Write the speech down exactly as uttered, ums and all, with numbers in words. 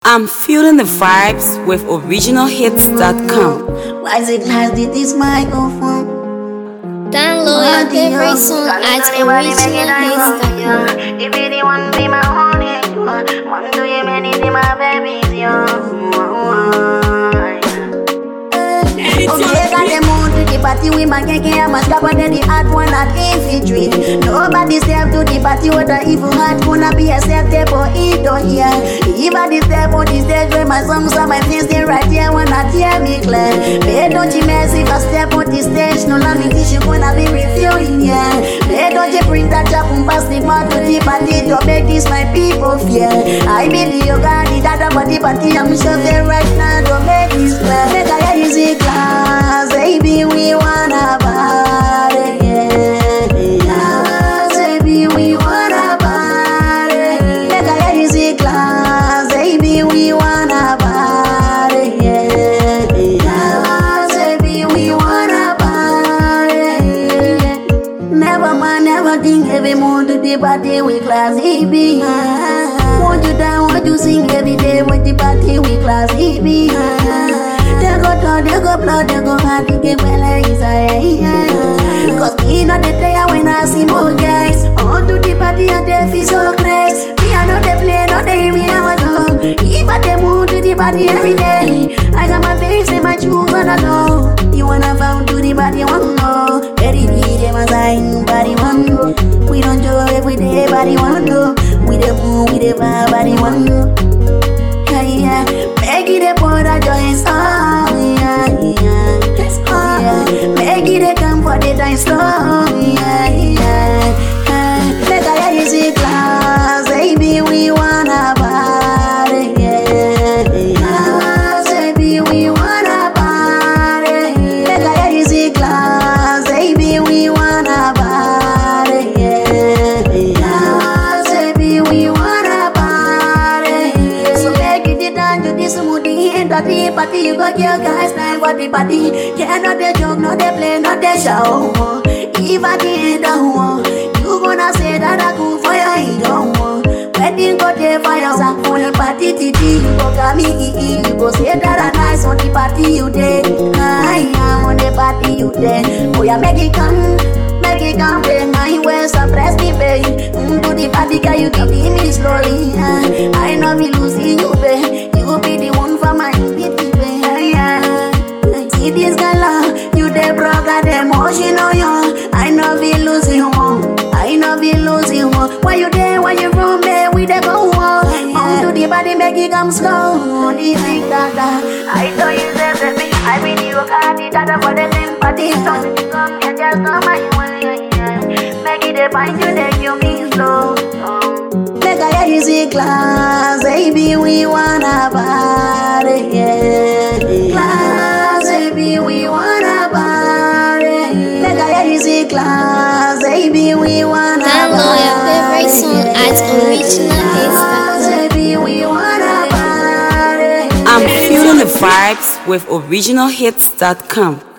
I'm feeling the vibes with original hits dot com. Why is it nice with this microphone? Download your favorite song at original hits dot com. If you the one be my honey, one do you many be my babies, yo. Okay, got them on to the party with my gang, I must go on the hard one at infiltrate. Nobody step to the party with the evil heart, gonna be acceptable, it don't hear. Even the step on the stage where my songs are my face, they right here when I hear me clear. Hey, don't you mess if I step on the stage, no love me, this you gonna be refueling, yeah. Hey, don't you bring that job and pass the man to the party to make this my people fear. I believe you got the data for the party, I'm sure they right now to make this clear. Make I hear you class, baby, we wanna party, yeah. Class, baby, we wanna party. Make I hear you class, baby, we wanna party, yeah. Class, baby, we wanna party. Never mind, never think every moon to the party with class, baby. Want you down, want you sing every day with the party with class, baby. They go down, they go blood, they go hard, they get well, yeah. Cause me not the player when I see more guys. On to the party and they feel so crazy. Me I know they play, no they hear me I was home. If I they move to the party every day, I got my face and my shoes on the door. You wanna found to the party one more. Very big, they must sign, body one. We don't do every day, body one go. We the move, we the vibe, body one go. Yeah, yeah, make it a pour that joy song, yeah, yeah, oh, yeah. Make it a come for the dance song, yeah, yeah. Make I hear you class, baby, we wanna party, yeah. Class, baby, we wanna party. Make I hear you class, baby, we wanna party, yeah. Class, baby, we wanna party. So make it down to this moody end of the party. You got your guys time for the party. Yeah, not the joke, not the play, not the show. If at the end of war, you gonna say that I go for your hero. Wedding got the fire, so for the party, titi. You go got me, you go say that I nice on the party you did. I am on the party you did. Oh yeah, make it come. Make it come, play my way, suppress me, babe. Mm, to the party, girl, you can be me slowly. Uh. I know me losing you, babe. You be the one for my pity, babe. Yeah. See this girl, uh, you the broke, got the emotion on you. I know me losing you, I know me losing you. Why you there, why you from there, we the go on. On to the party, make it come slow. The big dada, I know you said that me. I mean you got the dada for the same party. So you come here, just come my way. Make it a find you, then you be slow. Make I hear you class, baby, we wanna party, yeah. Class, baby, we wanna party. Make I hear you class, baby, we wanna party. Download your favorite song at original hits dot com. Baby, we wanna party. I'm feeling the vibes with original hits dot com.